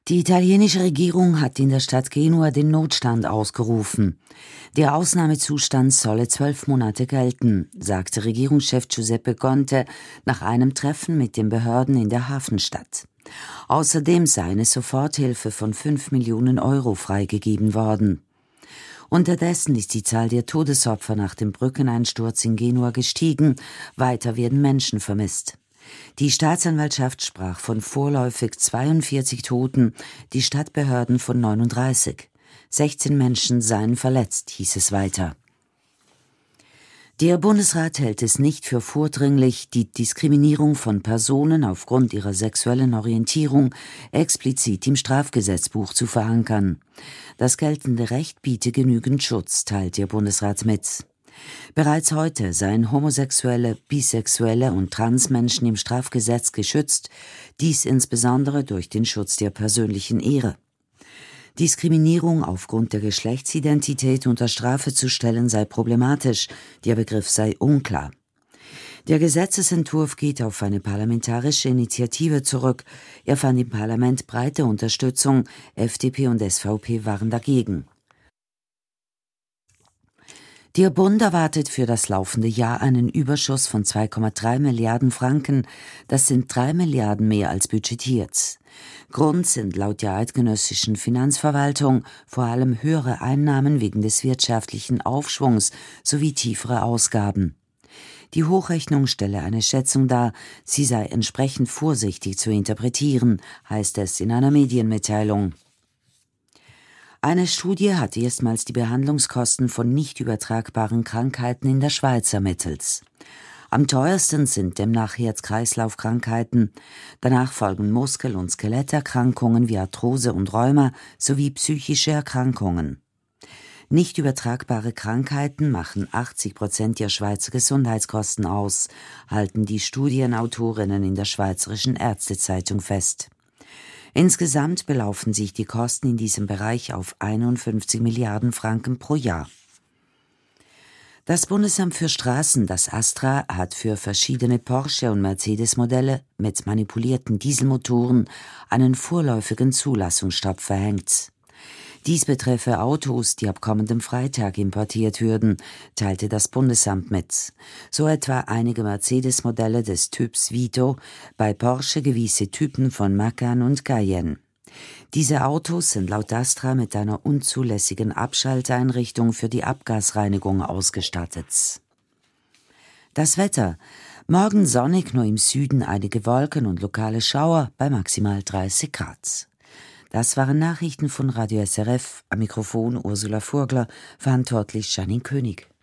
Die italienische Regierung hat in der Stadt Genua den Notstand ausgerufen. Der Ausnahmezustand solle 12 Monate gelten, sagte Regierungschef Giuseppe Conte nach einem Treffen mit den Behörden in der Hafenstadt. Außerdem sei eine Soforthilfe von 5 Millionen Euro freigegeben worden. Unterdessen ist die Zahl der Todesopfer nach dem Brückeneinsturz in Genua gestiegen, weiter werden Menschen vermisst. Die Staatsanwaltschaft sprach von vorläufig 42 Toten, die Stadtbehörden von 39. 16 Menschen seien verletzt, hieß es weiter. Der Bundesrat hält es nicht für vordringlich, die Diskriminierung von Personen aufgrund ihrer sexuellen Orientierung explizit im Strafgesetzbuch zu verankern. Das geltende Recht biete genügend Schutz, teilt der Bundesrat mit. Bereits heute seien Homosexuelle, Bisexuelle und Transmenschen im Strafgesetz geschützt, dies insbesondere durch den Schutz der persönlichen Ehre. Diskriminierung aufgrund der Geschlechtsidentität unter Strafe zu stellen sei problematisch, der Begriff sei unklar. Der Gesetzesentwurf geht auf eine parlamentarische Initiative zurück. Er fand im Parlament breite Unterstützung, FDP und SVP waren dagegen. Der Bund erwartet für das laufende Jahr einen Überschuss von 2,3 Milliarden Franken. Das sind 3 Milliarden mehr als budgetiert. Grund sind laut der eidgenössischen Finanzverwaltung vor allem höhere Einnahmen wegen des wirtschaftlichen Aufschwungs sowie tiefere Ausgaben. Die Hochrechnung stelle eine Schätzung dar, sie sei entsprechend vorsichtig zu interpretieren, heißt es in einer Medienmitteilung. Eine Studie hat erstmals die Behandlungskosten von nicht übertragbaren Krankheiten in der Schweiz ermittelt. Am teuersten sind demnach Herz-Kreislauf-Krankheiten, danach folgen Muskel- und Skeletterkrankungen wie Arthrose und Rheuma sowie psychische Erkrankungen. Nicht übertragbare Krankheiten machen 80% der Schweizer Gesundheitskosten aus, halten die Studienautorinnen in der Schweizerischen Ärztezeitung fest. Insgesamt belaufen sich die Kosten in diesem Bereich auf 51 Milliarden Franken pro Jahr. Das Bundesamt für Straßen, das ASTRA, hat für verschiedene Porsche- und Mercedes-Modelle mit manipulierten Dieselmotoren einen vorläufigen Zulassungsstopp verhängt. Dies betreffe Autos, die ab kommendem Freitag importiert würden, teilte das Bundesamt mit. So etwa einige Mercedes-Modelle des Typs Vito, bei Porsche gewisse Typen von Macan und Cayenne. Diese Autos sind laut Astra mit einer unzulässigen Abschalteinrichtung für die Abgasreinigung ausgestattet. Das Wetter: Morgen sonnig, nur im Süden einige Wolken und lokale Schauer bei maximal 30 Grad. Das waren Nachrichten von Radio SRF, am Mikrofon Ursula Furgler, verantwortlich Janine König.